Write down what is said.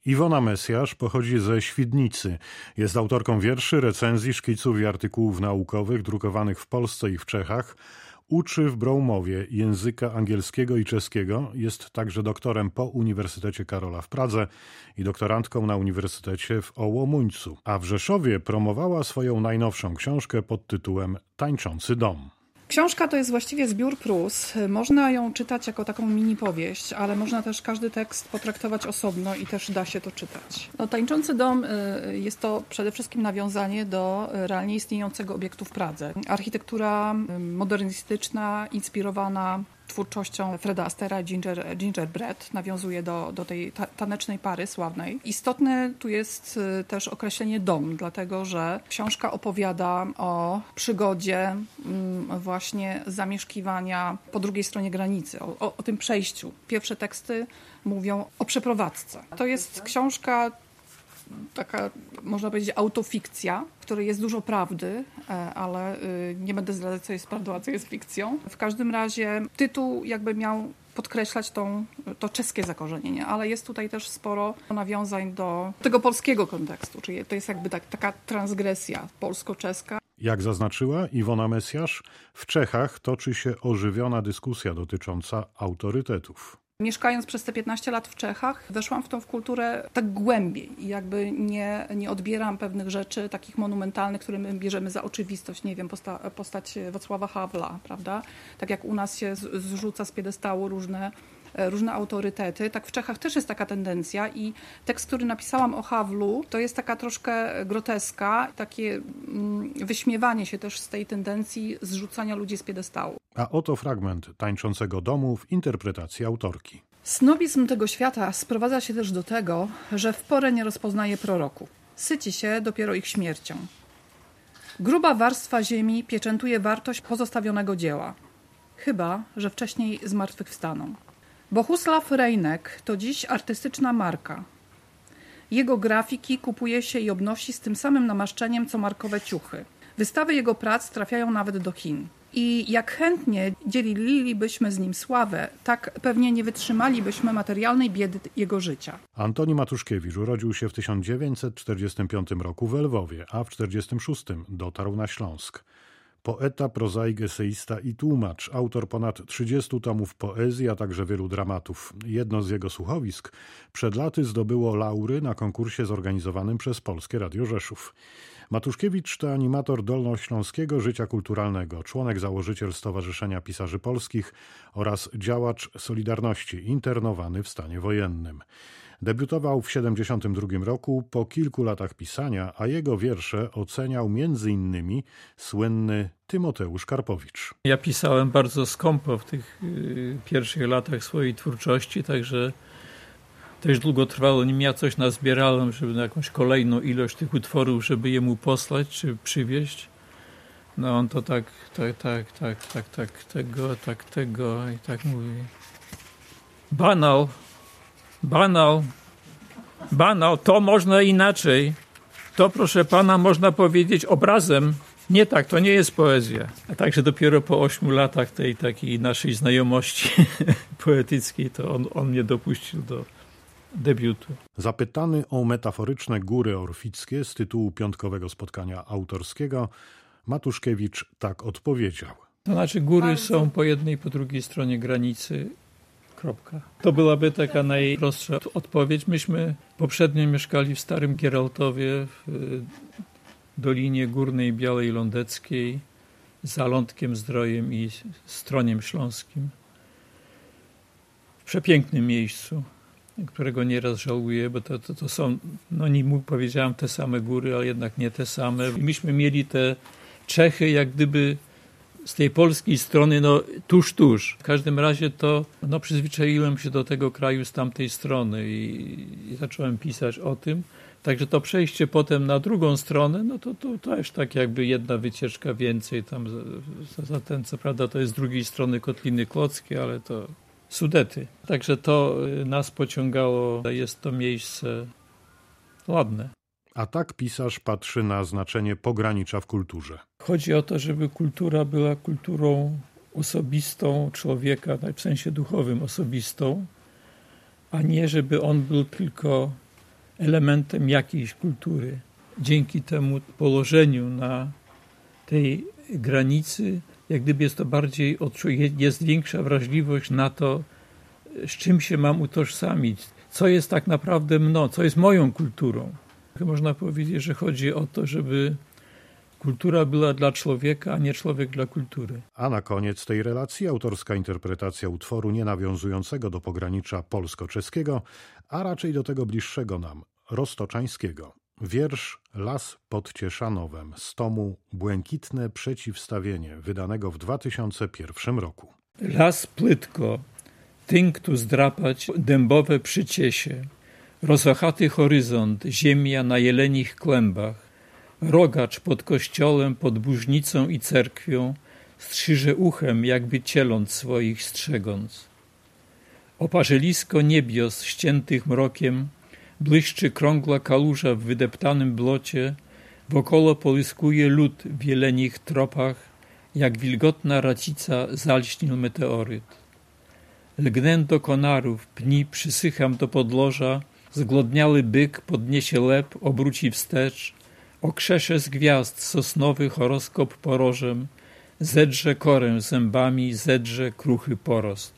Iwona Mesjasz pochodzi ze Świdnicy. Jest autorką wierszy, recenzji, szkiców i artykułów naukowych drukowanych w Polsce i w Czechach. Uczy w Broumowie języka angielskiego i czeskiego. Jest także doktorem po Uniwersytecie Karola w Pradze i doktorantką na Uniwersytecie w Ołomuńcu. A w Rzeszowie promowała swoją najnowszą książkę pod tytułem Tańczący dom. Książka to jest właściwie zbiór prós. Można ją czytać jako taką mini powieść, ale można też każdy tekst potraktować osobno i też da się to czytać. Tańczący dom jest to przede wszystkim nawiązanie do realnie istniejącego obiektu w Pradze. Architektura modernistyczna, inspirowana twórczością Freda Astera Gingerbread nawiązuje do tej tanecznej pary sławnej. Istotne tu jest też określenie dom, dlatego że książka opowiada o przygodzie właśnie zamieszkiwania po drugiej stronie granicy, o tym przejściu. Pierwsze teksty mówią o przeprowadzce. To jest książka taka, można powiedzieć, autofikcja, w której jest dużo prawdy, ale nie będę zdradzać, co jest prawdą, a co jest fikcją. W każdym razie tytuł jakby miał podkreślać to czeskie zakorzenienie, ale jest tutaj też sporo nawiązań do tego polskiego kontekstu, czyli to jest jakby taka transgresja polsko-czeska. Jak zaznaczyła Iwona Mesjasz, w Czechach toczy się ożywiona dyskusja dotycząca autorytetów. Mieszkając przez te 15 lat w Czechach, weszłam w tą kulturę tak głębiej i jakby nie odbieram pewnych rzeczy takich monumentalnych, które my bierzemy za oczywistość. Nie wiem, postać Wacława Havla, prawda? Tak jak u nas się zrzuca z piedestału różne autorytety, tak w Czechach też jest taka tendencja i tekst, który napisałam o Havlu, to jest taka troszkę groteska, takie wyśmiewanie się też z tej tendencji zrzucania ludzi z piedestału. A oto fragment Tańczącego domu w interpretacji autorki. Snobizm tego świata sprowadza się też do tego, że w porę nie rozpoznaje proroków. Syci się dopiero ich śmiercią. Gruba warstwa ziemi pieczętuje wartość pozostawionego dzieła. Chyba że wcześniej zmartwychwstaną. Bohusław Rejnek to dziś artystyczna marka. Jego grafiki kupuje się i obnosi z tym samym namaszczeniem, co markowe ciuchy. Wystawy jego prac trafiają nawet do Chin. I jak chętnie dzielilibyśmy z nim sławę, tak pewnie nie wytrzymalibyśmy materialnej biedy jego życia. Antoni Matuszkiewicz urodził się w 1945 roku w Lwowie, a w 1946 dotarł na Śląsk. Poeta, prozaik, eseista i tłumacz, autor ponad 30 tomów poezji, a także wielu dramatów. Jedno z jego słuchowisk przed laty zdobyło laury na konkursie zorganizowanym przez Polskie Radio Rzeszów. Matuszkiewicz to animator dolnośląskiego życia kulturalnego, członek założyciel Stowarzyszenia Pisarzy Polskich oraz działacz Solidarności, internowany w stanie wojennym. Debiutował w 1972 roku po kilku latach pisania, a jego wiersze oceniał m.in. słynny Tymoteusz Karpowicz. Ja pisałem bardzo skąpo w tych pierwszych latach swojej twórczości, także też długo trwało, nim ja coś nazbierałem, żeby na jakąś kolejną ilość tych utworów, żeby jemu posłać czy przywieźć. No on to tak tego i tak mówi. Banał, to można inaczej. To, proszę pana, można powiedzieć obrazem. Nie tak, to nie jest poezja. A także dopiero po 8 latach tej takiej naszej znajomości poetyckiej, to on mnie dopuścił do debiutu. Zapytany o metaforyczne góry orfickie z tytułu piątkowego spotkania autorskiego, Matuszkiewicz tak odpowiedział. To znaczy góry są po jednej i po drugiej stronie granicy. Kropka. To byłaby taka najprostsza odpowiedź. Myśmy poprzednio mieszkali w Starym Gieraltowie, w Dolinie Górnej Białej Lądeckiej, Zalądkiem Zdrojem i Stroniem Śląskim. W przepięknym miejscu, którego nieraz żałuję, bo to są, powiedziałem te same góry, ale jednak nie te same. Myśmy mieli te Czechy jak gdyby z tej polskiej strony, tuż. W każdym razie to, przyzwyczaiłem się do tego kraju z tamtej strony i zacząłem pisać o tym. Także to przejście potem na drugą stronę, to też tak jakby jedna wycieczka więcej tam za ten, co prawda to jest z drugiej strony Kotliny Kłodzkie, ale to Sudety. Także to nas pociągało, jest to miejsce ładne. A tak pisarz patrzy na znaczenie pogranicza w kulturze. Chodzi o to, żeby kultura była kulturą osobistą człowieka, w sensie duchowym osobistą, a nie żeby on był tylko elementem jakiejś kultury. Dzięki temu położeniu na tej granicy, jak gdyby jest to bardziej jest większa wrażliwość na to, z czym się mam utożsamić, co jest tak naprawdę mną, co jest moją kulturą. Można powiedzieć, że chodzi o to, żeby kultura była dla człowieka, a nie człowiek dla kultury. A na koniec tej relacji autorska interpretacja utworu nie nawiązującego do pogranicza polsko-czeskiego, a raczej do tego bliższego nam, roztoczańskiego. Wiersz Las pod Cieszanowem z tomu Błękitne Przeciwstawienie, wydanego w 2001 roku. Las płytko, tynktu zdrapać dębowe przyciesie, rozochaty horyzont, ziemia na jelenich kłębach, rogacz pod kościołem, pod burznicą i cerkwią, strzyże uchem, jakby cieląt swoich strzegąc. Oparzelisko niebios ściętych mrokiem, błyszczy krągła kałuża w wydeptanym blocie, wokoło połyskuje lód w jelenich tropach, jak wilgotna racica zalśnił meteoryt. Lgnę do konarów, pni przysycham do podłoża, zgłodniały byk podniesie łeb, obróci wstecz, okrzesze z gwiazd sosnowy horoskop porożem, zedrze korę zębami, zedrze kruchy porost.